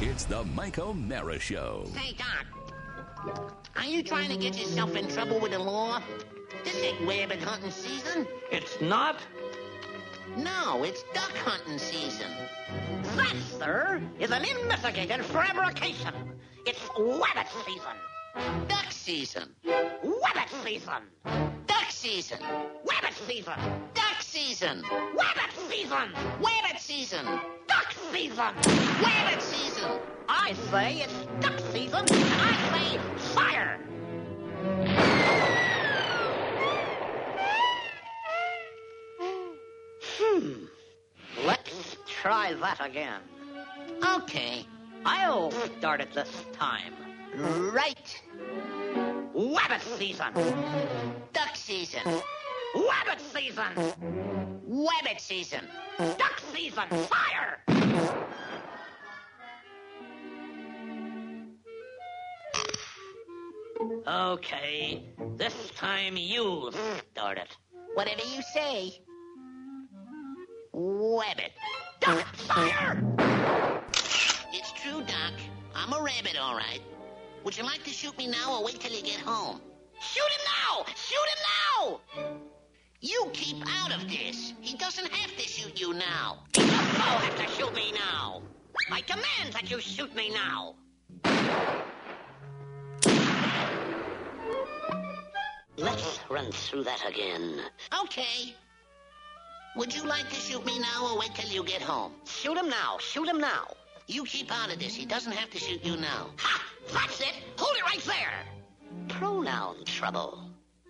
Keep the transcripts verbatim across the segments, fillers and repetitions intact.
It's the Mike O'Mara Show. Hey, Doc. Are you trying to get yourself in trouble with the law? This ain't rabbit hunting season. It's not? No, it's duck hunting season. That, sir, is an investigated fabrication. It's rabbit season. Duck season. Rabbit season. Duck season. Rabbit season. Duck season. Rabbit season. Rabbit season. Duck season. Rabbit season. I say it's duck season, and I say fire. Hmm. Let's try that again. Okay. I'll start it this time. Right. Rabbit season. Duck season. Rabbit season. Rabbit season. Duck season. Fire! Okay, this time you start it. Whatever you say. Rabbit. Duck, fire! It's true, Doc. I'm a rabbit, all right. Would you like to shoot me now or wait till you get home? Shoot him now! Shoot him now! You keep out of this. He doesn't have to shoot you now. He does so have to shoot me now. I command that you shoot me now. Let's run through that again. Okay. Would you like to shoot me now or wait till you get home? Shoot him now. Shoot him now. You keep out of this. He doesn't have to shoot you now. Ha! That's it. Hold it right there. Pronoun trouble.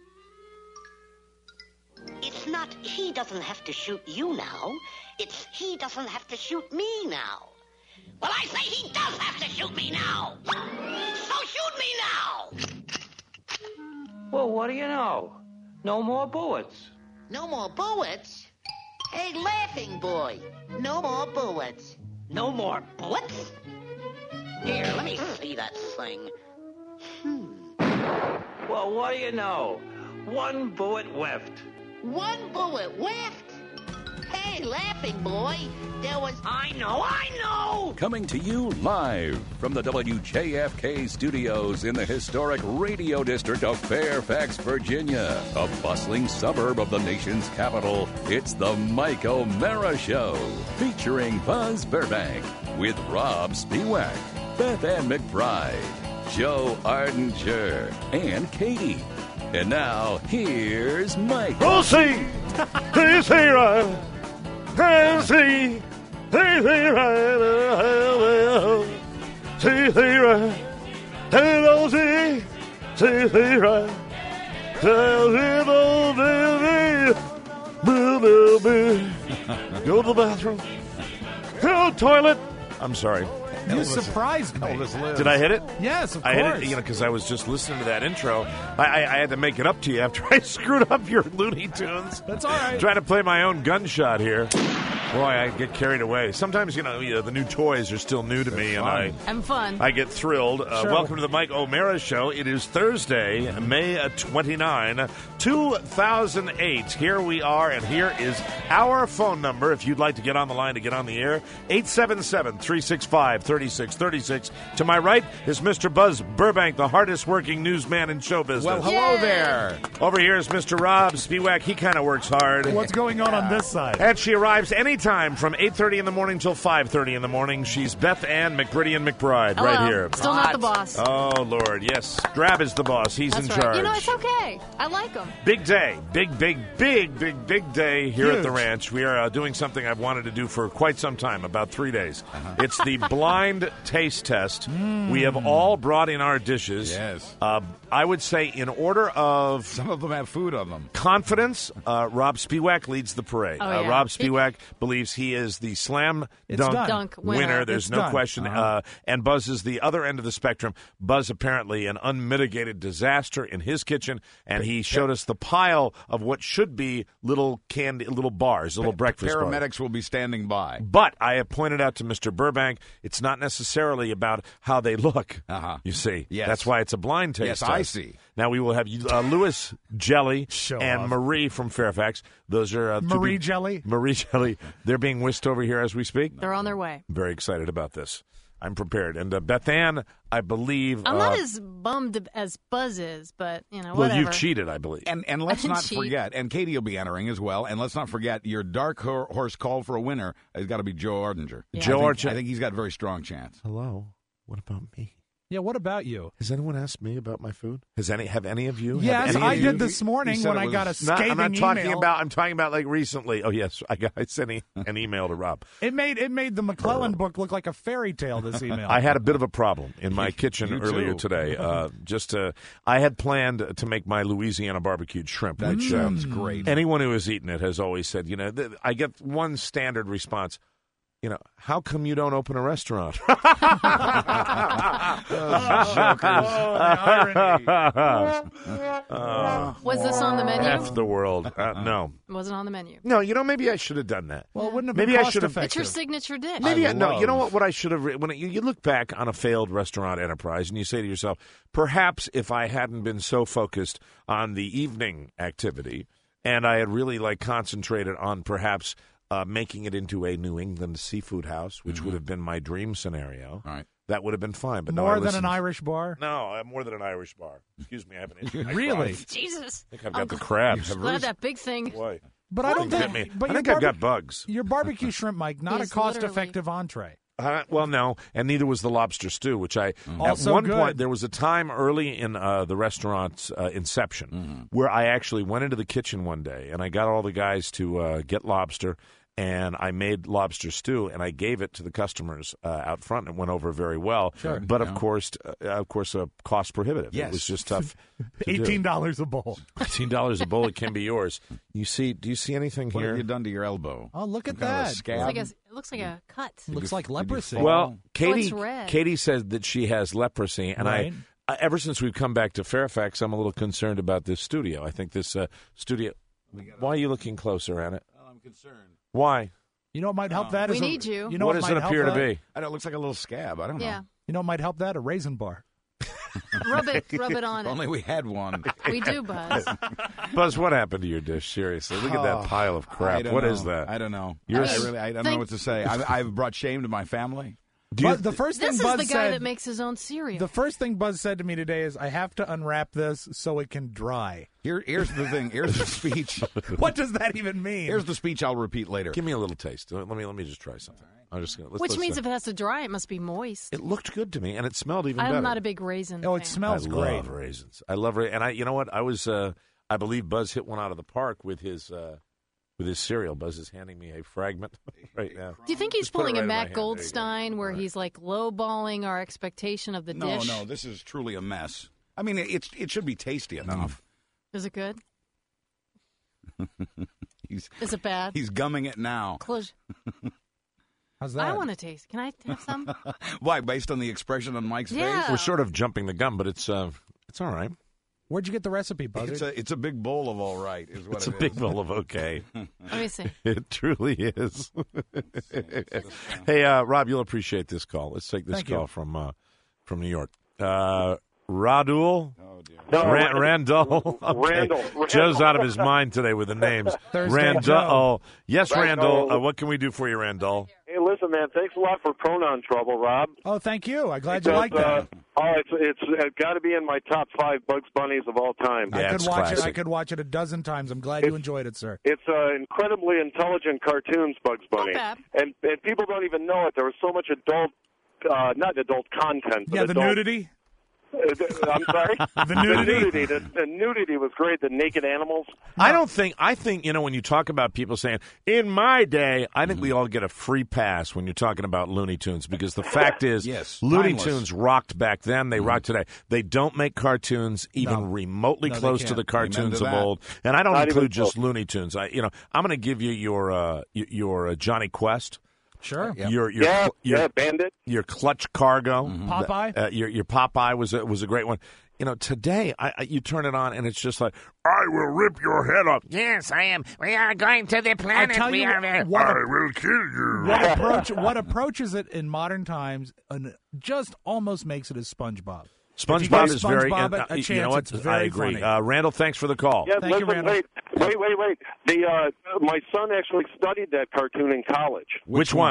It's not he doesn't have to shoot you now. It's he doesn't have to shoot me now. Well, I say he does have to shoot me now. So shoot me now. Well, what do you know? No more bullets. No more bullets? Hey, laughing boy. No more bullets. No more bullets? Here, let me see that thing. Hmm. Well, what do you know? One bullet left. One bullet left? Hey, laughing boy. There was... I know, I know! Coming to you live from the W J F K studios in the historic Radio District of Fairfax, Virginia, a bustling suburb of the nation's capital. It's the Mike O'Mara Show, featuring Buzz Burbank with Rob Spiewak, Beth Ann McBride, Joe Ardinger, and Katie. And now, here's Mike. Proceed! Please hear I. Can see. Please hear I. See, see, right. Hello, see. See, see, right. Tell people, baby. Boo, boo, boo. Go to the bathroom. Go to the toilet. I'm sorry. You surprised me. Did I hit it? Yes, of I course. hit it, you know, because I was just listening to that intro. I, I, I had to make it up to you after I screwed up your Looney Tunes. That's all right. Trying to play my own gunshot here. Boy, I get carried away. Sometimes, you know, you know the new toys are still new to me, and I I'm fun. I get thrilled. Uh, Sure. Welcome to the Mike O'Mara Show. It is Thursday, May twenty-ninth, two thousand eight. Here we are, and here is our phone number. If you'd like to get on the line to get on the air, eight seven seven, three six five, three six three six. To my right is Mister Buzz Burbank, the hardest-working newsman in show business. Well, hello Yay. there. Over here is Mister Rob Spiewak. He kind of works hard. What's going on on this side? And she arrives anytime from eight thirty in the morning till five thirty in the morning. She's Beth Ann McBridian McBride Hello. right here. Still not the boss. Oh, Lord, yes. Drab is the boss. He's That's in right. charge. You know, it's okay. I like them. Big day. Big, big, big, big, big day here at the Huge. ranch. We are uh, doing something I've wanted to do for quite some time, about three days. It's the blind taste test. We have all brought in our dishes. Yes. Uh, I would say in order of Some of them have food on them. confidence, uh, Rob Spiewak leads the parade. Oh, uh, yeah. Rob Spiewak believes he is the slam It's dunk, done. Dunk winner. winner. There's It's no done. question. Uh-huh. Uh, and Buzz is the other end of the spectrum. Buzz apparently an unmitigated disaster in his kitchen, and he showed us the pile of what should be little candy, little bars, little breakfast bars. Paramedics will be standing by. But I have pointed out to Mister Burbank, it's not necessarily about how they look. Uh-huh. You see, Yes. that's why it's a blind taste. Yes, test. I see. Now we will have uh, Louis Jelly Show and off. Marie from Fairfax. Those are uh, to Marie be- Jelly? Marie Jelly. They're being whisked over here as we speak. They're on their way. I'm very excited about this. I'm prepared. And uh, Beth Ann, I believe. I'm uh, not as bummed as Buzz is, but, you know, well, whatever. you've cheated, I believe. And and let's I not cheat. forget, and Katie will be entering as well, and let's not forget your dark ho- horse call for a winner has got to be Joe Ardinger. Yeah. Joe I think, Ardinger. I think he's got a very strong chance. Hello. What about me? Yeah, what about you? Has anyone asked me about my food? Has any? Have any of you? have Yes, any I of you- did this morning said when it I got a was- Not, scathing I'm not talking email. about. I'm talking about like recently. Oh yes, I got. I sent e- an email to Rob. It made it made the McClellan book look like a fairy tale. This email. I had a bit of a problem in my kitchen You earlier too. today. Uh, just to, I had planned to make my Louisiana barbecued shrimp. That which, sounds um, great. Anyone who has eaten it has always said, you know, th- I get one standard response. You know, how come you don't open a restaurant? Oh, Was this on the menu? F the world. Uh, no. It wasn't on the menu. No, you know, maybe I should have done that. Well, it wouldn't have Maybe been I cost should have- It's effective. your signature dish. Maybe I, I no. You know love- what? What I should have. When it, you, you look back on a failed restaurant enterprise, and you say to yourself, perhaps if I hadn't been so focused on the evening activity, and I had really like concentrated on perhaps uh, making it into a New England seafood house, which would have been my dream scenario. All right. That would have been fine. But no, I More than listened- an Irish bar. No, I'm more than an Irish bar. Excuse me, I have an issue. I Really? cried. Jesus. I think I've I'm got the crabs. glad that big thing. Boy, But I don't hit think. me. But I your think I've got barbe- bugs. Your barbecue shrimp, Mike, not a Is cost-effective entree. Uh, well, no, and neither was the lobster stew, which I Also at one good. point there was a time early in uh, the restaurant's uh, inception where I actually went into the kitchen one day and I got all the guys to uh, get lobster. And I made lobster stew, and I gave it to the customers uh, out front, and it went over very well. Sure. But of Yeah. course, uh, of course, uh, cost prohibitive. It Yes. was just tough. to do. Eighteen dollars a bowl. Eighteen dollars a bowl. It can be yours. You see? Do you see anything What here? have you done to your elbow? Oh, look at Some kind of a that. scab? It's like a, it looks like a cut. Looks like Did you leprosy. fall? Well, Katie, it's red. Katie said that she has leprosy, and Right. I, uh, ever since we've come back to Fairfax, I'm a little concerned about this studio. I think this uh, studio. Why are you looking closer at it? I'm concerned. Why? You know what might help that? We is a- need you. You know what what does might it help appear to that? be? I know it looks like a little scab. I don't know. Yeah. You know what might help that? A raisin bar. Rub it, rub it on If only it. we had one. We do, Buzz. Buzz, what happened to your dish? Seriously, look at that pile of I crap. don't What know. is that? I don't know. You're- I really, I don't Think- know what to say. I've, I've brought shame to my family. Do you- But the first This thing is Buzz the guy said, that makes his own cereal. the first thing Buzz said to me today is, "I have to unwrap this so it can dry." Here, here's the thing. Here's the speech. What does that even mean? Here's the speech I'll repeat later. Give me a little taste. Let me let me just try something. I'm just gonna. Let's, Which let's, means uh, if it has to dry, it must be moist. it looked good to me, and it smelled even I'm better. not a big raisin Oh, it fan. smells I great. love raisins. I love raisins. And I, you know what? I was, uh, I believe Buzz hit one out of the park with his, uh, with his cereal. Buzz is handing me a fragment right now. Do you think he's Just put it pulling right a in my Matt hand. There you go. Goldstein where he's like lowballing our expectation of the No, dish? no, this is truly a mess. I mean, it, it's it should be tasty enough. Is it good? He's Is it bad? he's gumming it now. Close. How's that? I want to taste. Can I have some? Why? Based on the expression on Mike's Yeah. face? We're sort of jumping the gun, but it's, uh, it's all right. Where'd you get the recipe, Buzzard? It's a it's a big bowl of all right, is what It's it a is. big bowl of okay. Let me see. It truly is. Hey, uh, Rob, you'll appreciate this call. Let's take this Thank call you. from uh, from New York. Uh, Radul? Oh dear. No, Ran- Randall. Okay. Randall. Joe's out of his mind today with the names. Thursday Randall. Joe. Yes, Randall. Randall. Uh, what can we do for you, Randall? Hey, listen, man. Thanks a lot for pronoun trouble, Rob. Oh, thank you. I'm glad you Because, like that. Uh, oh, it's it's, it's got to be in my top five Bugs Bunnies of all time. Yeah, I it's could watch it. I classic. could watch it a dozen times. I'm glad you enjoyed it, sir. It's uh, incredibly intelligent cartoons, Bugs Bunny, bad. and and people don't even know it. There was so much adult, uh, not adult content. But Yeah, the adult, nudity. Uh, th- I'm sorry. The nudity? The nudity. The, the nudity was great. The naked animals. I don't think, I think, you know, when you talk about people saying, in my day, I think we all get a free pass when you're talking about Looney Tunes because the fact is, Yes, Looney timeless. Tunes rocked back then. They rock today. They don't make cartoons even No. remotely No, they close to can't. the cartoons Amen of to that. old. And I don't Not even include just close. Looney Tunes. I, you know, I'm going to give you your, uh, y- your uh, Johnny Quest. Sure. Yep. Your, your, Yeah, your, yeah, Bandit. your Clutch Cargo, Popeye? uh, your your Popeye was a, was a great one. You know, today I, I, you turn it on and it's just like, I will rip your head off. Yes, I am. We are going to the I planet. tell we you are what, what, I will kill you. what approach what approaches it in modern times and just almost makes it as SpongeBob. If you SpongeBob give is very. SpongeBob uh, a- a you chance, know what? it's very I agree. funny. Uh, Randall, thanks for the call. Yeah, Thank you, listen, Randall. wait, wait, wait, wait. The uh, my son actually studied that cartoon in college. Which one?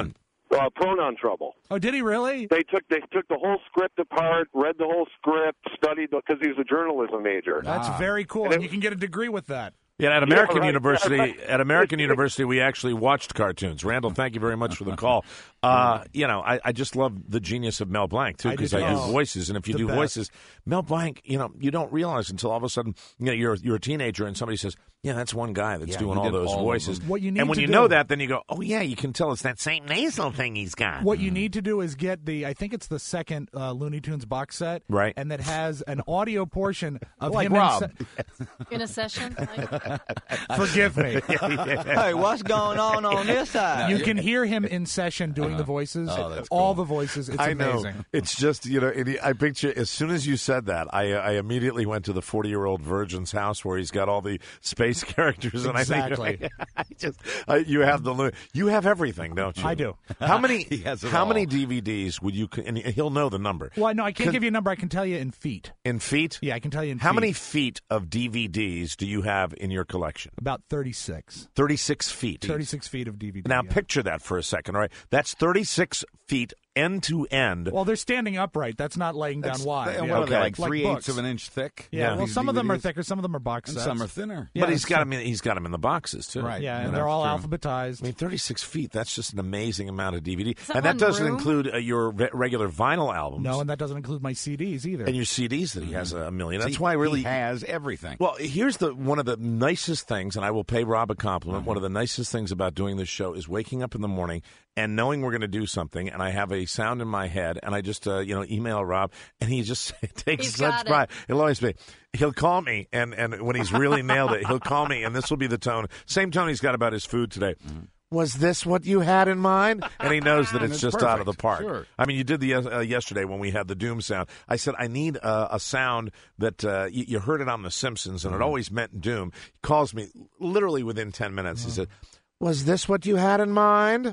uh, pronoun trouble. Oh, did he really? They took they took the whole script apart, read the whole script, studied because he was a journalism major. That's Ah. very cool, And and it- you can get a degree with that. Yeah, at American Yeah, right. University, Yeah, right. at American University, we actually watched cartoons. Randall, thank you very much for the call. Uh, you know, I, I just love the genius of Mel Blanc too, I do because I, too. do Oh, voices, and if you the do best. voices, Mel Blanc, you know, you don't realize until all of a sudden, you know, you're you're a teenager and somebody says, "Yeah, that's one guy that's Yeah, doing he all did those all of voices." them. What you need and when to you do- know that, then you go, "Oh yeah, you can tell it's that same nasal thing he's got." What you need to do is get the, I think it's the second uh, Looney Tunes box set, Right. And that has an audio portion of Like him. in Rob. se- In a session? Like, Forgive me. Hey, what's going on on this side? You can hear him in session doing the voices, Oh, that's all cool. the voices. It's I amazing. know. It's just, you know, and I picture, as soon as you said that, I I immediately went to the forty-year-old virgin's house where he's got all the space characters. And Exactly. I think, I just, I, you have the, you have everything, don't you? I do. How many, He has it how all. many D V Ds would you, and he'll know the number. Well, no, I can't Could- give you a number. I can tell you in feet. In feet? Yeah, I can tell you in How feet. many feet of D V Ds do you have in your collection? About thirty-six. thirty-six feet. thirty-six feet of D V D. Now yeah. picture that for a second, all right? That's thirty-six feet end to end. Well, they're standing upright. That's not laying down That's- wide. And Yeah. what are they, Okay. like Like three books. eighths of an inch thick? Yeah, Yeah. well, These some of them are D V Ds? thicker, some of them are box And sets. some are thinner. Yeah, but he's that's got true. them in, he's got them in the boxes too. Right. Yeah, and Yeah, they're all that's true. alphabetized. I mean, thirty-six feet, that's just an amazing amount of D V D. that And that one doesn't room? include uh, your re- regular vinyl albums. No, and that doesn't include my C Ds either. and your C Ds that he has a million. That's See, why I really he has everything. Well, here's the one of the nicest things, and I will pay Rob a compliment. One of the nicest things about doing this show is waking up in the morning and knowing we're going to do something, and I have a sound in my head, and I just uh, you know email Rob, and he just takes He's such got it. pride. He'll always be. He'll call me, and and when he's really nailed it, he'll call me, and this will be the tone. Same tone he's got about his food today. Was this what you had in mind? And he knows that And it's it's just out of the perfect. park. Sure. I mean, you did the uh, yesterday when we had the doom sound. I said I need uh, a sound that uh, you, you heard it on The Simpsons, and it always meant doom. He calls me literally within ten minutes. He said, "Was this what you had in mind?"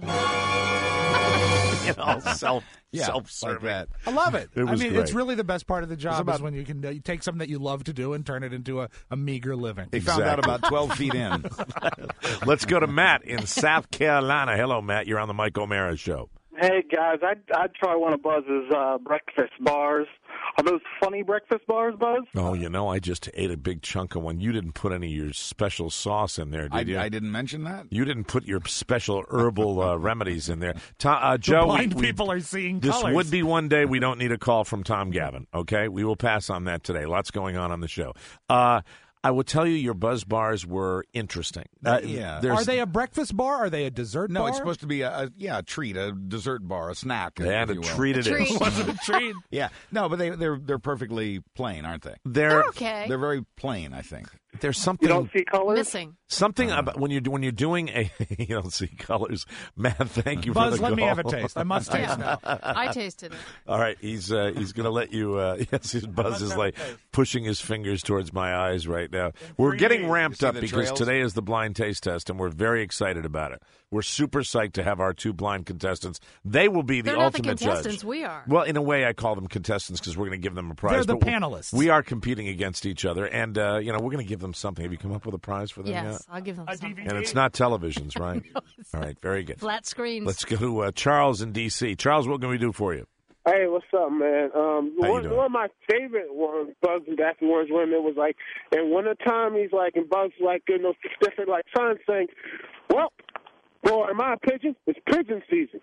You know, self yeah, self-serving. like that. I love it. It I was mean, great. it's really the best part of the job about- is when you can uh, you take something that you love to do and turn it into a, a meager living. He found out Exactly. about twelve feet in. Let's go to Matt in South Carolina. Hello, Matt. You're on the Mike O'Mara Show. Hey guys, I'd I'd try one of Buzz's uh, breakfast bars. Are those funny breakfast bars, Buzz? Oh, you know, I just ate a big chunk of one. You didn't put any of your special sauce in there, did I, you? I didn't mention that. You didn't put your special herbal uh, remedies in there. Tom, uh, The Joe, we- blind we- people are seeing this colors. would be one day we don't need a call from Tom Gavin, okay? We will pass on that today. Lots going on on the show. Uh, I will tell you your Buzz bars were interesting. Uh, Yeah. there's- Are they a breakfast bar? Are they a dessert No, bar? it's supposed to be a, a yeah a treat, a dessert bar, a snack. And if a you will. treat it A treat. is. Was it a treat? Yeah, no, but they they're they're perfectly plain, aren't they? They're, They're okay. They're very plain, I think. there's You something don't see colors? Missing. something about when you're when you're doing a you don't see colors. Matt, thank you for Buzz, the let me call. have a taste. I must taste now. I tasted it. All right, he's uh, he's going to let you. Uh, yes, his Buzz is like pushing his fingers towards my eyes right now. We're getting ramped You see up the because trails? today is the blind taste test, and we're very excited about it. We're super psyched to have our two blind contestants. They will be the They're not the ultimate contestants. judge. We are. Well, in a way, I call them contestants because we're going to give them a prize. They're the but panelists. We are competing against each other, and uh, you know we're going to give them something. Have you come up with a prize for them Yes, yet? I'll give them something. And it's not televisions, right? All right, very good. Flat screens. Let's go to uh, Charles in D C Charles, what can we do for you? Hey, what's up, man? Um, How you one, doing? one of my favorite ones, Bugs and Daffy Orange Women, was like, in wintertime, he's like, and Bugs like, you know, different like signs saying, well, boy, am I a pigeon? It's pigeon season.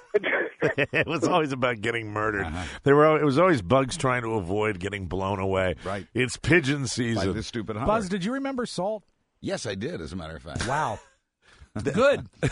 It was always about getting murdered. Uh-huh. They were. al- It was always Bugs trying to avoid getting blown away. Right. It's pigeon By season. this stupid hunter. Buzz, did you remember Salt? Yes, I did. As a matter of fact. Wow. Good. It-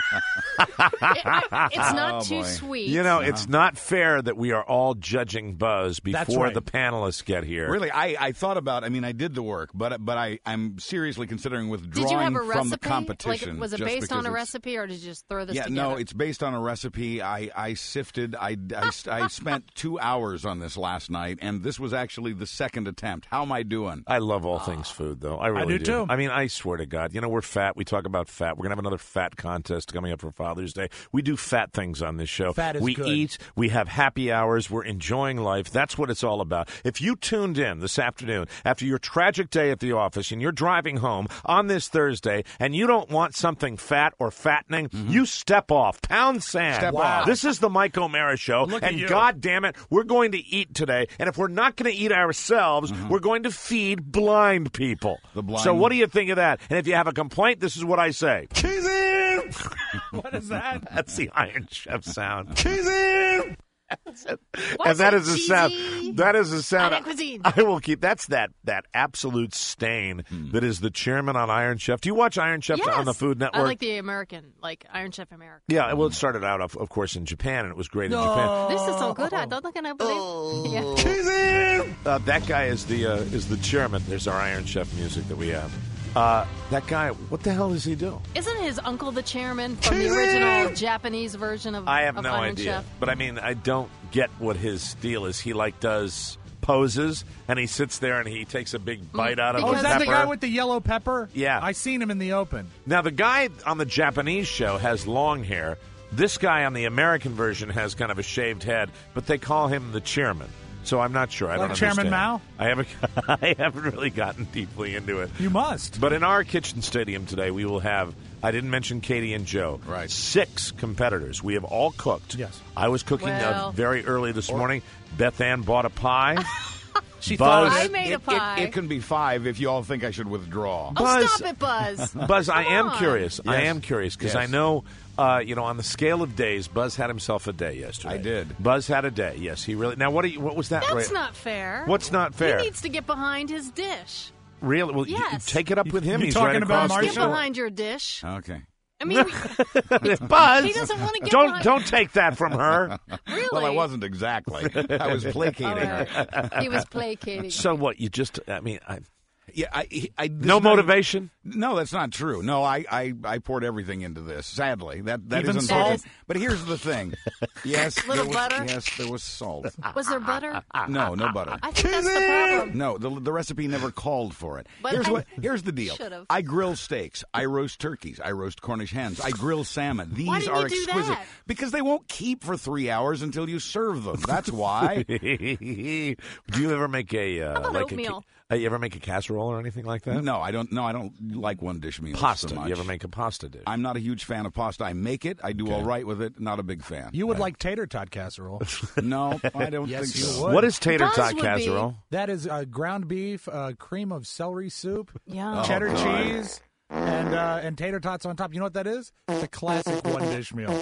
I- it's not Oh, too boy. sweet. You know, it's not fair that we are all judging Buzz That's before right. the panelists get here. Really, I, I thought about. I mean, I did the work, but but I I'm seriously considering withdrawing Did you have a from the recipe? competition. Like, was it just based on because a it's- recipe, or did you just throw this Yeah, together? no, it's based on a recipe. I, I sifted. I, I, I spent two hours on this last night, and this was actually the second attempt. How am I doing? I love all things food, though. I really do, too. I mean, I swear to God, you know, we're fat. We talk about fat. We're going to have another fat contest coming up for Father's Day. We do fat things on this show. Fat is we good. eat. We have happy hours. We're enjoying life. That's what it's all about. If you tuned in this afternoon after your tragic day at the office and you're driving home on this Thursday and you don't want something fat or fattening, mm-hmm. you step off. Pound sand. Step wow. off. This is the Mike O'Mara Show. Look and at you. God damn it, we're going to eat today. And if we're not going to eat ourselves, mm-hmm. we're going to feed blind people. The blind. So what do you think of that? And if you have a complaint, this is what I say. Cheesy! What is that? That's the Iron Chef sound. Cheesy! And that is a sound. That is a sound. Iron cuisine. I will keep. That's that that absolute stain hmm. that is the chairman on Iron Chef. Do you watch Iron Chef Yes. on the Food Network? I like the American, like Iron Chef America. Yeah, well, it started out, of, of course, in Japan, and it was great No. in Japan. This is so good. I don't think I believe. Yeah. Cheesy! Uh, that guy is the uh, is the chairman. There's our Iron Chef music that we have. Uh, that guy, what the hell does he do? Isn't his uncle the chairman from the original Japanese version of I have of no Iron idea. Chef? But I mean, I don't get what his deal is. He like does poses, and he sits there and he takes a big bite out of Oh, the is that pepper. the guy with the yellow pepper? Yeah. I seen him in the open. Now, the guy on the Japanese show has long hair. This guy on the American version has kind of a shaved head, but they call him the chairman. So I'm not sure. I Like don't Chairman understand. Mao? I haven't. I haven't really gotten deeply into it. You must. But in our kitchen stadium today, we will have. I didn't mention Katie and Joe. Right. Six competitors. We have all cooked. Yes. I was cooking Well. uh, very early this morning. Beth Ann bought a pie. She Buzz. thought I made a It, pie. it, it can be five if you all think I should withdraw. Oh, Buzz- stop it, Buzz. Buzz, I Come am on. curious. I Yes. am curious because Yes. I know, uh, you know, on the scale of days, Buzz had himself a day yesterday. I did. Buzz had a day. Yes, he really. Now, what? Are you, what was that? That's Right- not fair. What's not fair? He needs to get behind his dish. Really? Well, you- Yes. take it up with him. You He's talking right about across the Get Marshall? behind your dish. Okay. I mean, Buzz, he doesn't want to get don't behind. don't take that from her. Really? Well, I wasn't exactly. I was placating All her. right. He was placating. So what? You just? I mean, I, Yeah, I, I, this no night- motivation. No, that's not true. No, I, I, I poured everything into this. Sadly, that that Even is salt? unfortunate. But here's the thing. Yes, Little there was, butter? Yes, there was salt. Was there butter? No, no butter. I think that's the problem. No, the the recipe never called for it. But here's I what. Here's the deal. should've. I grill steaks. I roast turkeys. I roast Cornish hens. I grill salmon. These Why didn't are you do exquisite that? because they won't keep for three hours until you serve them. That's why. Do you ever make a uh, How about like oatmeal? a? Uh, you ever make a casserole or anything like that? No, I don't. No, I don't like one dish meals. Pasta. So much. You ever make a pasta dish? I'm not a huge fan of pasta. I make it. I do all right with it. Not a big fan. You would like tater tot casserole. No, I don't Yes, think you so. would. What is tater Buzz tot would be- casserole? That is uh, ground beef, uh, cream of celery soup, Yeah. cheddar Oh, God. cheese, and uh, and tater tots on top. You know what that is? It's a classic one dish meal.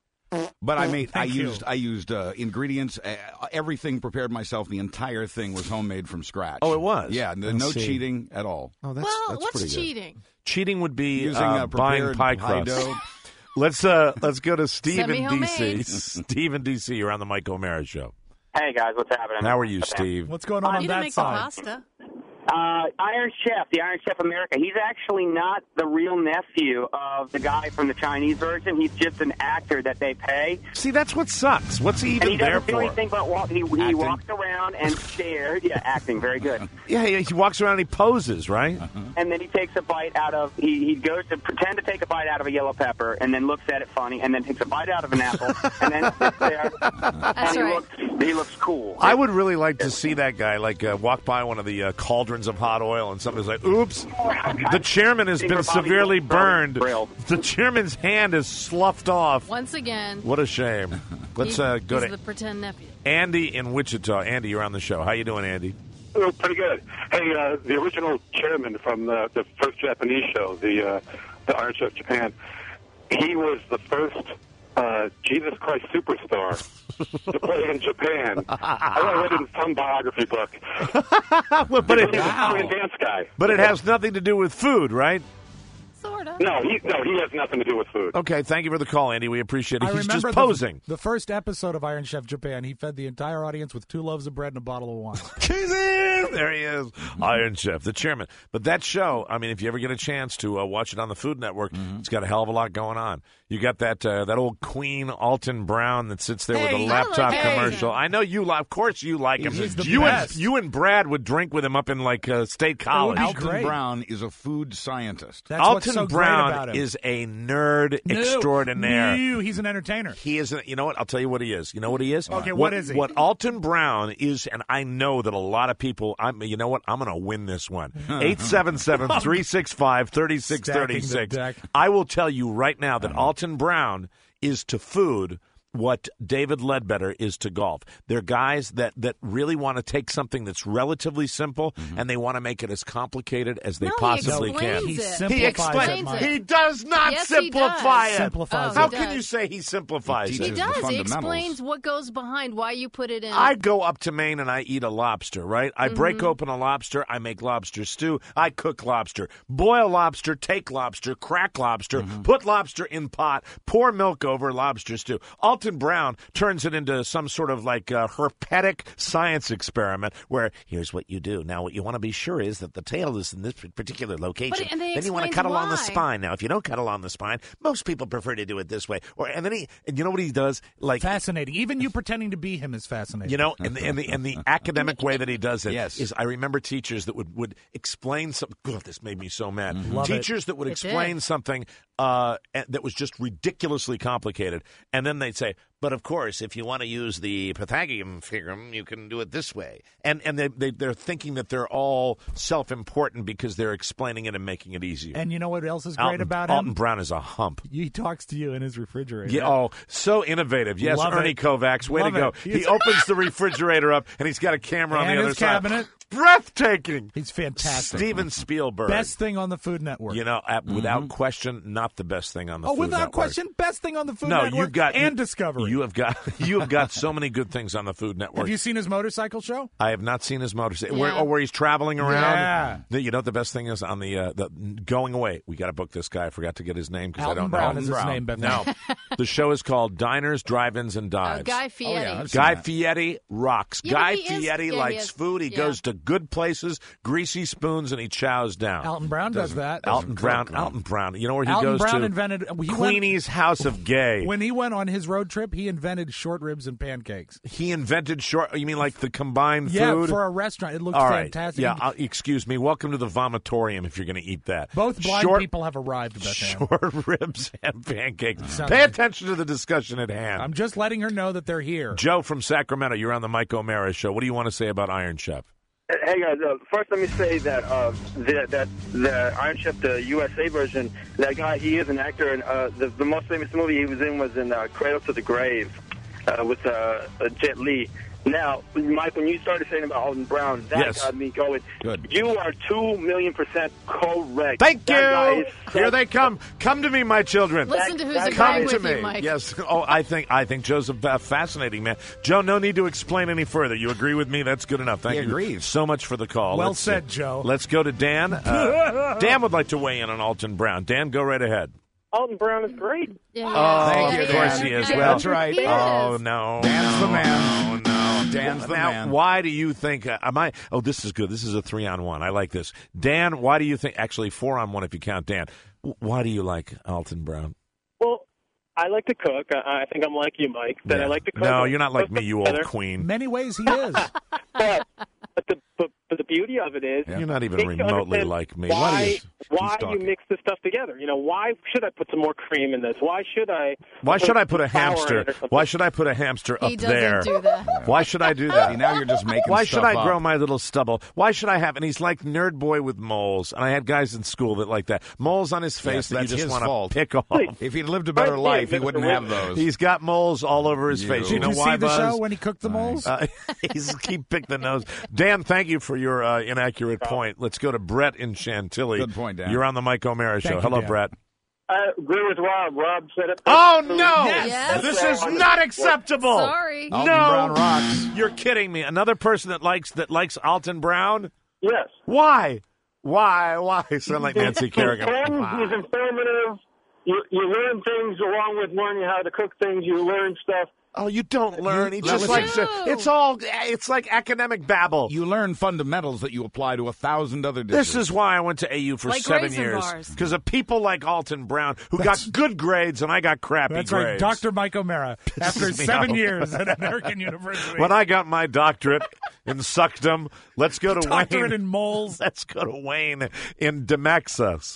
But I made. I Thank you. used. I used uh, ingredients. Uh, everything prepared myself. The entire thing was homemade from scratch. Oh, it was? Yeah. No, Let's no see. cheating at all. Oh, that's Well, that's what's pretty good. cheating? Cheating would be Using uh, a buying prepared pie pie crust. dough. Let's uh, let's go to Steve in D C. Semi-homemade. Steve in D C. You're on the Mike O'Mara Show. Hey guys, what's happening? How are you, Steve? What's going on You on didn't that make the side? pasta. Uh, Iron Chef, the Iron Chef America. He's actually not the real nephew of the guy from the Chinese version. He's just an actor that they pay. See, that's what sucks. What's he And even he there doesn't do for? anything but walk. He, he Acting. walks around and stares. Yeah, acting. Very good. Yeah, he, he walks around and he poses, right? And then he takes a bite out of, he, he goes to pretend to take a bite out of a yellow pepper and then looks at it funny and then takes a bite out of an apple and then sits there and he, right. looks, he looks cool. I would really like to see that guy, like, uh, walk by one of the uh, cauldrons of hot oil and somebody's like, oops, the chairman has See been where Bobby severely Bobby burned. Brill. The chairman's hand is sloughed off. Once again, What a shame. Let's he- uh, go he's to the pretend nephew. Andy in Wichita. Andy, you're on the show. How you doing, Andy? Oh, pretty good. Hey, uh, the original chairman from the, the first Japanese show, the uh, the Iron Chef Japan, he was the first uh, Jesus Christ superstar to play in Japan. I read it in some biography book. but, it, He was a Korean dance guy. but it has nothing to do with food, right? Sort of. No, he no, he has nothing to do with food. Okay, thank you for the call, Andy. We appreciate it. I He's just remember posing. The, the first episode of Iron Chef Japan, he fed the entire audience with two loaves of bread and a bottle of wine. Cheesy! There he is. Iron Chef, the chairman. But that show, I mean, if you ever get a chance to uh, watch it on the Food Network, it's got a hell of a lot going on. You got that uh, that old Queen Alton Brown that sits there with Hey, a I laptop like commercial. him. I know you like. Of course, you like him. He's the you best. and you and Brad would drink with him up in like uh, State College. be Alton great. Brown is a food scientist. That's what's Alton so good Brown about him? is a nerd No, extraordinaire. No, he's an entertainer. He is. You know what? I'll tell you what he is. You know what he is? Okay, what, what is he? What Alton Brown is, and I know that a lot of people. I'm. You know what? I'm going to win this one. Eight seven seven three six five thirty six thirty six. I will tell you right now that Alton Brown is to food what David Ledbetter is to golf. They're guys that, that really want to take something that's relatively simple Mm-hmm. and they want to make it as complicated as they No, he possibly explains can. it. He He simplifies explains it. He does not Yes, he simplify does. it. Simplifies Oh, How he can does. you say he simplifies He it? does. He explains what goes behind why you put it in. I go up to Maine and I eat a lobster, right? I break Mhm. open a lobster. I make lobster stew. I cook lobster. Boil lobster, take lobster, crack lobster, put lobster in pot, pour milk over lobster stew. Alton Brown turns it into some sort of like uh, herpetic science experiment where here's what you do. Now, what you want to be sure is that the tail is in this particular location. But- and they then you want to explains cut along the why. spine. Now, if you don't cut along the spine, most people prefer to do it this way. Or and then he, and you know what he does? Like Fascinating. Even you pretending to be him is fascinating. you know, and the, and the and the academic way that he does it is Yes. I remember teachers that would, would explain some. God, this made me so mad. Love it. Teachers that would It explain did. something uh, that was just ridiculously complicated, and then they'd say, "But of course, if you want to use the Pythagorean theorem, you can do it this way." And and they, they they're thinking that they're all self-important because they're explaining it and making it easier. And you know what else is great Alton, about Alton him? Brown is a hump. He talks to you in his refrigerator. Yeah, oh, so innovative. Yes, Love Ernie it. Kovacs, way Love to go. it. He He's- opens the refrigerator up, and he's got a camera on And the other his side. cabinet. Breathtaking. He's fantastic. Steven Spielberg. Best thing on the Food Network. You know, at, without question, not the best thing on the oh, Food without Network. question, best thing on the Food no, Network. you've got and you, Discovery. You have got you have got so many good things on the Food Network. Have you seen his motorcycle show? I have not seen his motorcycle. Yeah. Where, or where he's traveling around. Yeah. The- You know what the best thing is on the uh, the going away. We got to book this guy. I forgot to get his name because I Alton don't Brown know. is his name, Beth. No, the show is called Diners, Drive-ins, and Dives. Uh, Guy Fieri. Oh, yeah, I've seen Guy that. Fieri rocks. Yeah, Guy but he is- Fieri yeah, he likes is. food. He Yeah. goes to good places, greasy spoons, and he chows down. Alton Brown does that. Alton cook, Brown. no. Alton Brown. You know where he Alton goes Brown to? invented he went- Queenie's House of Gay. When he went on his road trip, he invented short ribs and pancakes. He invented short. You mean like the combined Yeah, food? for a restaurant, it looks All right. fantastic. Yeah, uh, excuse me. Welcome to the vomitorium if you're going to eat that. Both blind short, people have arrived, Beth Ann. Short ribs and pancakes. Sounds Pay good. attention to the discussion at hand. I'm just letting her know that they're here. Joe from Sacramento, you're on the Mike O'Mara show. What do you want to say about Iron Chef? Hey guys, uh, first let me say that uh, the, that the Iron Chef, the U S A version, that guy, he is an actor, and uh, the, the most famous movie he was in was in uh, Cradle to the Grave uh, with uh, uh, Jet Li. Now, Mike, when you started saying about Alton Brown, that Yes. got me going. Good. You are two million percent correct. Thank That guy you. is Here they come. Come to me, my children. Listen to who's That- Come agreeing to with me. you, Mike. Yes. Oh, I think I think Joe's a fa- fascinating man. Joe, no need to explain any further. You agree with me? That's good enough. Thank He you agrees. so much for the call. Well Let's, said, uh, Joe. Let's go to Dan. Uh, Dan would like to weigh in on Alton Brown. Dan, go right ahead. Alton Brown is great. Yeah, Oh, Thank you, of course Dan. he is. Yeah, Well, That's right. He is. Oh no, Dan's the no, man. No, no, Dan's the now, man. Why do you think? Uh, am I? Oh, this is good. This is a three on one. I like this. Dan, why do you think? Actually, four on one if you count Dan. W- Why do you like Alton Brown? Well, I like to cook. I, I think I'm like you, Mike. That Yeah. I like to cook. No, I you're not like cook me, you together. old queen. Many ways he is. But, but, the, but, but the beauty of it is, You're not even you need to remotely understand like me. Why, What is? why He's you talking. mix this stuff together? You know, why should I put some more cream in this? Why should I? Why should I put a flour in hamster? it or something? Why should I put a hamster He up doesn't there? do that. Why should I do that? See, now you're just making Why stuff should I up. grow my little stubble? Why should I have? And he's like nerd boy with moles. And I had guys in school that like that moles on his face Yes, that you that's just his want fault. to pick off. If he'd lived a better Right, life, yeah, he wouldn't Mister have those. He's got moles all over his You. face. You Did know you why, see the Buzz? show when he cooked the moles? Uh, he's keep pick the nose. Dan, thank you for your uh, inaccurate point. Let's go to Brett in Chantilly. Good point, Dan. You're on the Mike O'Mara show. Thank you, Hello, Dan. Brett. I agree with Rob. Rob said it. Oh no! Yes. This is not acceptable. Sorry. No, Alton Brown rocks. You're kidding me. Another person that likes that likes Alton Brown. Yes. Why? Why? Why? Sound like Nancy Kerrigan. He's Wow. informative. You, you learn things along with learning how to cook things. You learn stuff. Oh, you don't learn. He You- just listen. likes to, it's all. It's like academic babble. You learn fundamentals that you apply to a thousand other dishes. This is why I went to A U for Like seven raisin years. bars. Because of people like Alton Brown who That's- got good grades and I got crappy That's grades. right, Doctor Mike O'Mara. After me seven off. years at American University. When I got my doctorate in suckdom, let's go to Doctorate Wayne. in moles. Let's go to Wayne in Demexus.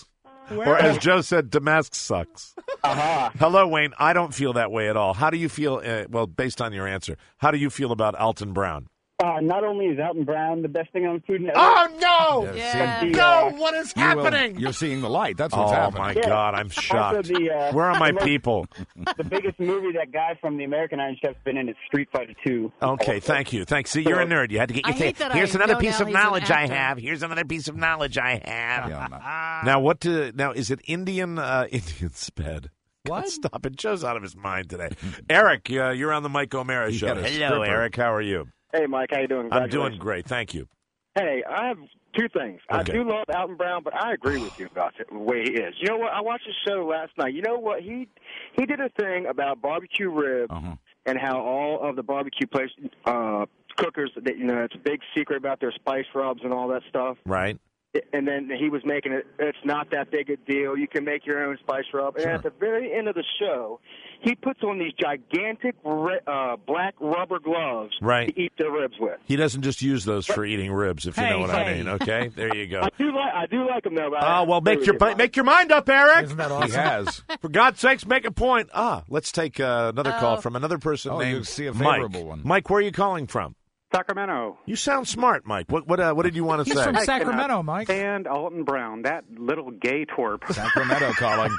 or as Joe said, Damask sucks. Uh-huh. Hello, Wayne. I don't feel that way at all. How do you feel, uh, well, based on your answer, how do you feel about Alton Brown? Uh, not only is Alton Brown the best thing on Food Network. Oh, no! Yeah, but see? the, uh, No, what is You will- happening? you're seeing the light. That's what's oh, happening. my Yeah. God, I'm Also shocked. the, uh, Where are my the most- people? The biggest movie that guy from the American Iron Chef's been in is Street Fighter two. Okay, thank you. Thanks. See, you're a nerd. You had to get I your hate tape. that Here's I another know piece now of he's an knowledge I actor. have. Here's another piece of knowledge I have. Yeah, no. Now, what to, now, is it Indian, uh, Indian sped? What? God, stop it. Joe's out of his mind today. Eric, uh, you're on the Mike O'Mara He show. got a Hello, stripper. Eric. How are you? Hey, Mike, how you doing? I'm doing Congratulations. great. Thank you. Hey, I have two things. I Okay. do love Alton Brown, but I agree with you about it, the way he is. You know what? I watched his show last night. You know what? He he did a thing about barbecue ribs Uh-huh. and how all of the barbecue place uh, cookers, that you know, it's a big secret about their spice rubs and all that stuff. Right. And then he was making it, it's not that big a deal. You can make your own spice rub. And at the very end of the show, he puts on these gigantic re- uh, black rubber gloves Right. to eat the ribs with. He doesn't just use those for eating ribs, if you Hey, know what I hey. mean. Okay, there you go. I do like I do like him though. but I Oh, well, agree make with your you, mi- Mike. make your mind up, Eric. Isn't that He awesome? has. For God's sakes, make a point. Ah, let's take uh, another call from another person Oh, you named see a Mike. favorable one. Mike, where are you calling from? Sacramento. You sound smart, Mike. What what uh, what did you want to He's say? from I Sacramento, cannot Mike. Stand Alton Brown, that little gay twerp. Sacramento calling.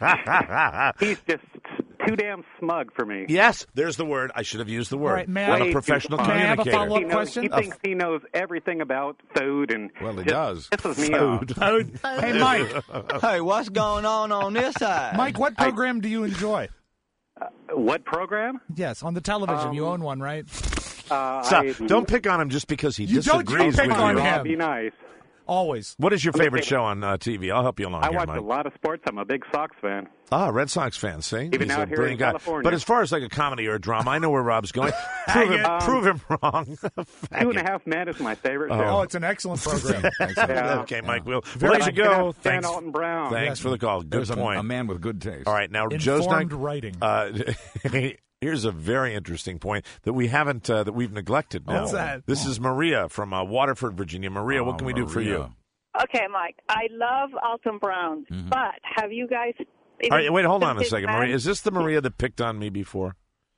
He's just too damn smug for me. Yes, there's the word. I should have used the word. All right, may I'm I- a professional May I have a communicator. follow-up He, knows, question? he thinks he knows everything about food, and Well, he just does. pisses me off. Food. Hey, Mike. Hey, what's going on on this side? Mike, what program do you enjoy? What program? Yes, on the television. Um, you own one, right? Uh, Stop. I, Don't pick on him just because he You don't disagrees pick with on you. him. Be nice. Always. What is your favorite show on uh, T V? I'll help you along I here, watch Mike. a lot of sports. I'm a big Sox fan. Ah, Red Sox fan. See, Even he's out a here brilliant in guy. California. But as far as like a comedy or a drama, I know where Rob's going. prove him, Um, prove him wrong. Two and a Half Men is my favorite Oh. show. Oh, it's an excellent program. Yeah. Okay, Mike, we'll, Very we'll let you I go. cannot stand Thanks, Alton Brown. thanks Yes. for the call. Good There's a, point. a man with good taste. All right, now Joe's Informed not. writing. Uh, here's a very interesting point that we haven't uh, that we've neglected. Now. What's that? This is Maria from uh, Waterford, Virginia. Maria, what Oh, can we do for you? Maria. Okay, Mike. I love Alton Brown, Mm-hmm. but have you guys? All right, wait, hold on a big second, fan? Maria. Is this the Maria that picked on me before?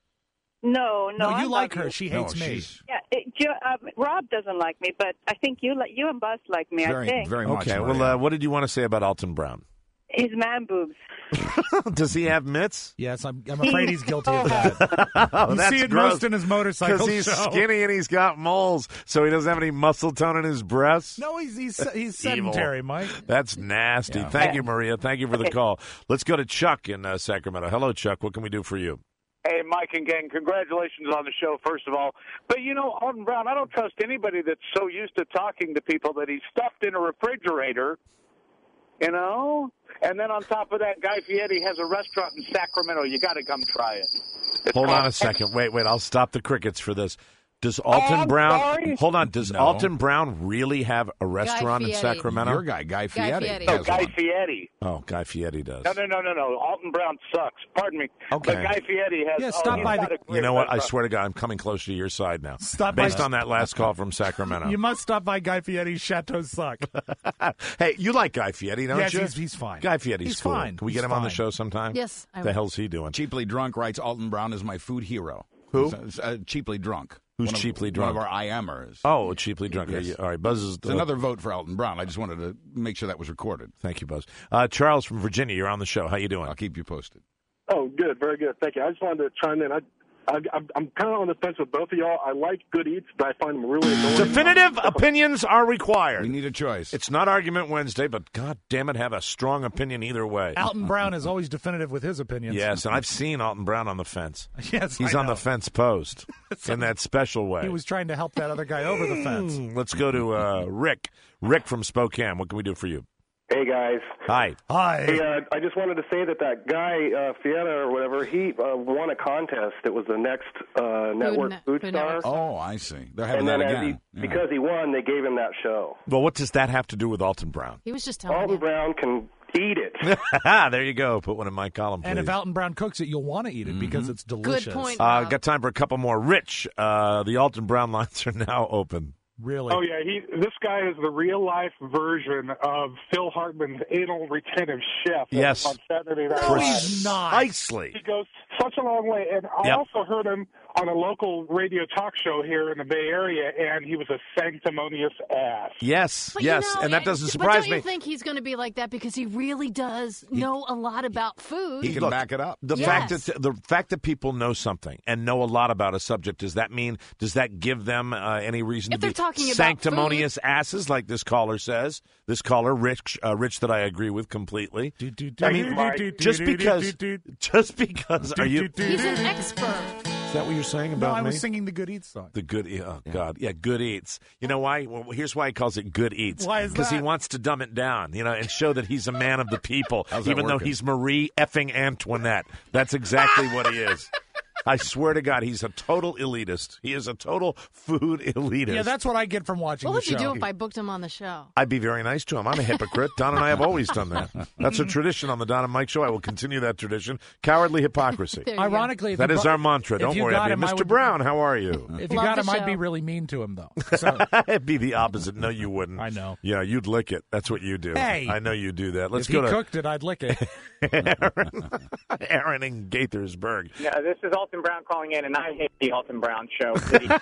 No, no. No, I you love like her. you. She No, hates me. she's Yeah, it, Jo- um, Rob doesn't like me, but I think you like you and Buzz like me. I very, think very much. Okay. Well, Maria. uh, what did you want to say about Alton Brown? his man boobs. Does he have mitts? Yes, I'm, I'm afraid he's guilty of that. Oh, You that's see it gross. most in his motorcycle Because he's show. skinny and he's got moles, so he doesn't have any muscle tone in his breasts. No, he's he's, he's Evil. sedentary, Mike. That's nasty. Yeah. Thank you, Maria. Thank you for the call. Let's go to Chuck in uh, Sacramento. Hello, Chuck. What can we do for you? Hey, Mike and gang, congratulations on the show, first of all. But, you know, Alton Brown, I don't trust anybody that's so used to talking to people that he's stuffed in a refrigerator, you know? And then on top of that, Guy Fieri has a restaurant in Sacramento. You got to come try it. It's Hold on called- a second. Wait, wait. I'll stop the crickets for this. Does Alton I'm Brown sorry? hold on? Does No. Alton Brown really have a restaurant in Fieri. Sacramento? Your guy, Guy Fieri. Fieri. No, has Guy one. Fieri. Oh, Guy Fieri does. No, no, no, no, no. Alton Brown sucks. Pardon me. Okay. But Guy Fieri has. Yeah, oh, stop he's by got the- a great You know what? I restaurant. swear to God, I'm coming closer to your side now. Stop by- Based on that last call from Sacramento. You must stop by Guy Fieri's Chateau Suck. Hey, you like Guy Fieri, don't Yes, you? he's- he's fine. Guy Fieri's He's cool. fine. Can we He's get him on the fine. show sometime? Yes, I The will. hell's he doing? Cheaply Drunk writes, Alton Brown is my food hero. Who? Uh, uh, cheaply Drunk. Who's One of- cheaply drunk? One of our I Amers. Oh, cheaply drunk. Yes. All right, Buzz is It's another vote for Alton Brown. I just wanted to make sure that was recorded. Thank you, Buzz. Uh, Charles from Virginia, you're on the show. How you doing? I'll keep you posted. Oh, good, very good. Thank you. I just wanted to chime in. I, I, I'm, I'm kind of on the fence with both of y'all. I like Good Eats, but I find them really annoying. Definitive opinions are required. We need a choice. It's not Argument Wednesday, but God damn it, have a strong opinion either way. Alton Brown is always definitive with his opinions. Yes, and I've seen Alton Brown on the fence. Yes, He's I on know. the fence post in that special way. He was trying to help that other guy over the fence. Mm, Let's go to uh, Rick. Rick from Spokane. What can we do for you? Hey, guys. Hi. Hi. Hey, uh, I just wanted to say that that guy, uh, Fiera or whatever, he uh, won a contest. It was the next uh, network Ne- food, Food star. Network. Oh, I see. They're having And that then as again. he, Yeah. because he won, they gave him that show. Well, what does that have to do with Alton Brown? He was just telling Alton you. Brown can eat it. There you go. Put one in my column, please. And if Alton Brown cooks it, you'll want to eat it because it's delicious. point. uh, got time for a couple more. Rich, uh, the Alton Brown lines are now open. Really? Oh yeah, he. This guy is the real life version of Phil Hartman's anal retentive chef. Yes. On Saturday Night No, Live. he's not. Precisely. He goes such a long way, and I Yep. also heard him on a local radio talk show here in the Bay Area, and he was a sanctimonious ass. Yes, But you yes, know, and that it- doesn't But surprise don't me. you think he's going to be like that because he really does know a lot about food? He can Look, back it up. The Yes. fact that the fact that people know something and know a lot about a subject, does that mean does that give them uh, any reason If to they're be talking about sanctimonious asses, like this caller says? This caller, Rich, uh, Rich, that I agree with completely. I mean, just because, just because, are you? He's an expert. Is that what you're saying No, about I me? was singing the Good Eats song. The good, e- oh God, yeah, Good Eats. You know why? Well, here's why he calls it Good Eats. Why is Because he that? wants to dumb it down, you know, and show that he's a man of the people, How's that even though working? he's Marie effing Antoinette. That's exactly what he is. I swear to God, he's a total elitist. He is a total food elitist. Yeah, that's what I get from watching What the would show. you do if I booked him on the show? I'd be very nice to him. I'm a hypocrite. Don and I have always done that. That's a tradition on the Don and Mike show. I will continue that tradition. Cowardly hypocrisy. There you go. Ironically, if That you is brought- our mantra. if Don't you worry. got I'd be, him, I Mister would- Brown, how are you? If you Love got the him, I'd be show. really mean to him, though. So, It'd be the opposite. No, you wouldn't. I know. Yeah, you'd lick it. That's what you do. Hey. I know you do that. Let's if go he to cooked it, I'd lick it. Aaron. Aaron in Gaithersburg. Yeah, this is Alton Brown calling in, and I hate the Alton Brown show.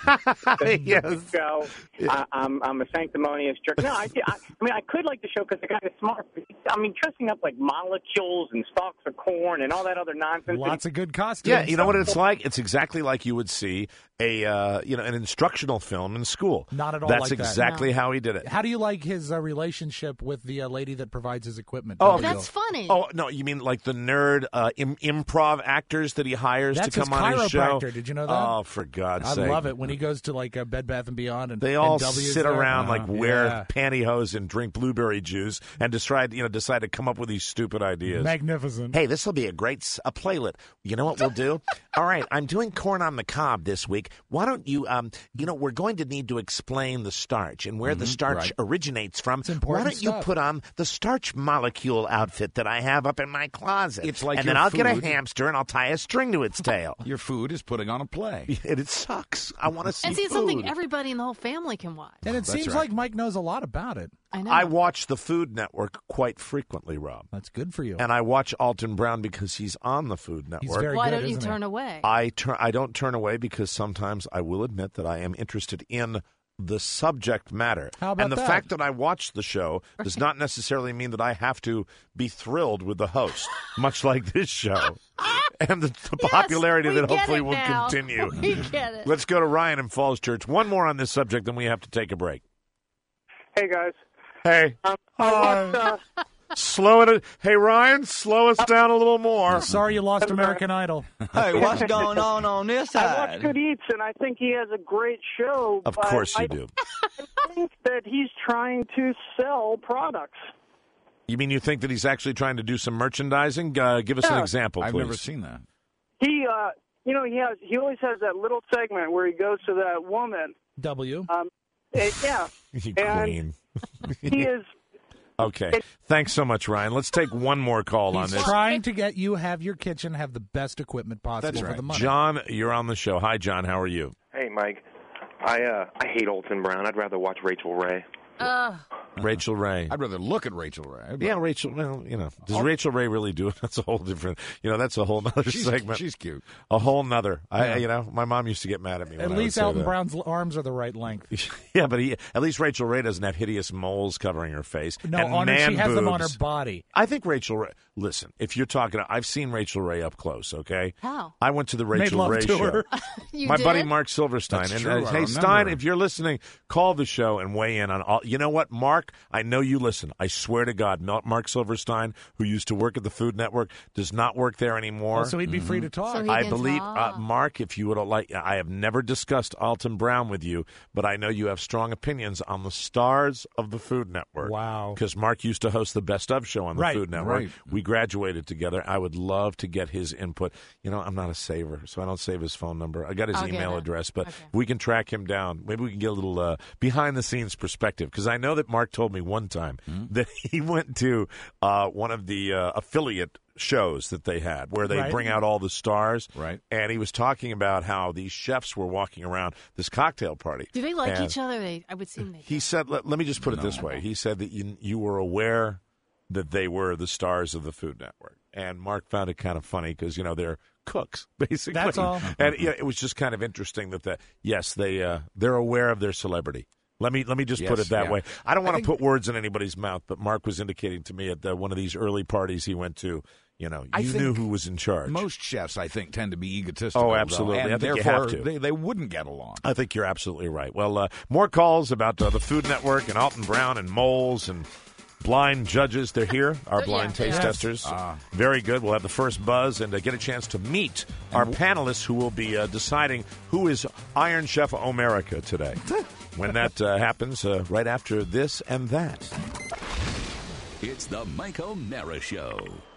The Yes. show. I, I'm I'm a sanctimonious jerk. No, I, I, I mean I could like the show because the guy is smart. I mean, dressing up like molecules and stalks of corn and all that other nonsense. Lots of good costumes. Yeah, you know what it's like? It's exactly like you would see a uh, you know an instructional film in school. Not at all That's like that. exactly No. how he did it. How do you like his uh, relationship with the uh, lady that provides his equipment? Oh, W? That's funny. Oh no, you mean like the nerd uh, Im- improv actors that he hires That's to come his on his show? chiropractor. Did you know that? Oh, for God's I sake! love it when he goes to like uh, Bed Bath and Beyond, and They all and W's sit there. around like Uh-huh. wear Yeah. pantyhose and drink blueberry juice and decide you know decide to come up with these stupid ideas. Magnificent. Hey, this will be a great s- a playlet. You know what we'll do? All right, I'm doing corn on the cob this week. Why don't you, um, you know, we're going to need to explain the starch and where the starch right. originates from. Why important don't you stuff. put on the starch molecule outfit that I have up in my closet? It's like and then your I'll get a food. hamster and I'll tie a string to its tail. Your food is putting on a play. And it sucks. I want to see And see, it's food. something everybody in the whole family can watch. And it That's seems right. like Mike knows a lot about it. I know. I watch the Food Network quite frequently, Rob. That's good for you. And I watch Alton Brown because he's on the Food Network. He's very Why good, don't you isn't he? turn away? I turn. I don't turn away because sometimes I will admit that I am interested in the subject matter. How about and the that? fact that I watch the show does not necessarily mean that I have to be thrilled with the host, much like this show. And the, the Yes, popularity we that get hopefully it will now. continue. We get it. Let's go to Ryan in Falls Church. One more on this subject, then we have to take a break. Hey guys, Hey. um, I watched, uh, Slow it. Hey, Ryan, slow us down a little more. Sorry you lost American Idol. Hey, what's going on on this I side? watch Good Eats, and I think he has a great show. Of but course you I do. think that he's trying to sell products. You mean you think that he's actually trying to do some merchandising? Uh, give us an Yeah. example, please. I've never seen that. He, uh, you know, he has. He always has that little segment where he goes to that woman. W. Um, eh, yeah, You and queen. he is. Okay. Thanks so much, Ryan. Let's take one more call on He's this. trying to get you have your kitchen have the best equipment possible That's for right. the money. John, you're on the show. Hi, John. How are you? Hey, Mike. I uh, I hate Alton Brown. I'd rather watch Rachel Ray. Ugh. Rachel Ray. I'd rather look at Rachel Ray. Yeah, Rachel. Well, you know, does Rachel Ray really do it? That's a whole different. You know, that's a whole other She's, segment. she's cute. A whole nother. I, Yeah. you know, my mom used to get mad at me. At when I would least say Alton that. Brown's arms are the right length. Yeah, but he, at least Rachel Ray doesn't have hideous moles covering her face. No, and on her, man she has them on her boobs. body. I think Rachel Ray. Listen, if you're talking, I've seen Rachel Ray up close. Okay, How? I went to the Made Rachel love Ray to show. her. You My did? buddy Mark Silverstein. That's and true, uh, I hey, remember. Stein, if you're listening, call the show and weigh in on all. You know what, Mark? I know you listen. I swear to God, Mel- Mark Silverstein, who used to work at the Food Network, does not work there anymore. Oh, so he'd be free to talk. So he I can believe, talk. uh, Mark, if you would like, I have never discussed Alton Brown with you, but I know you have strong opinions on the stars of the Food Network. Wow. Because Mark used to host the Best Of show on the Right, Food Network. right. We graduated together. I would love to get his input. You know, I'm not a saver, so I don't save his phone number. I got his I'll get email it. address, but Okay. if we can track him down. Maybe we can get a little uh, behind the scenes perspective, because I know that Mark Mark told me one time mm-hmm. that he went to uh, one of the uh, affiliate shows that they had where they right. bring out all the stars. Right. And he was talking about how these chefs were walking around this cocktail party. Do they like and each other? They, I would seem they. He said, let, let me just put it no. this way. He said that you, you were aware that they were the stars of the Food Network. And Mark found it kind of funny because, you know, they're cooks, basically. That's all. And yeah, it was just kind of interesting that, the, yes, they, uh, they're aware of their celebrity. Let me let me just yes, put it that yeah. way. I don't want I to think, put words in anybody's mouth, but Mark was indicating to me at the, one of these early parties he went to, you know, I you knew who was in charge. Most chefs, I think, tend to be egotistical. Oh, absolutely. Though, and I think you therefore, have to. They, they wouldn't get along. I think you're absolutely right. Well, uh, more calls about uh, the Food Network and Alton Brown and moles and blind judges. They're here, our blind yeah, taste yes. testers. Uh, Very good. We'll have the first buzz and uh, get a chance to meet our panelists who will be uh, deciding who is Iron Chef America today. When that uh, happens, uh, right after this and that. It's the Mike O'Mara Show.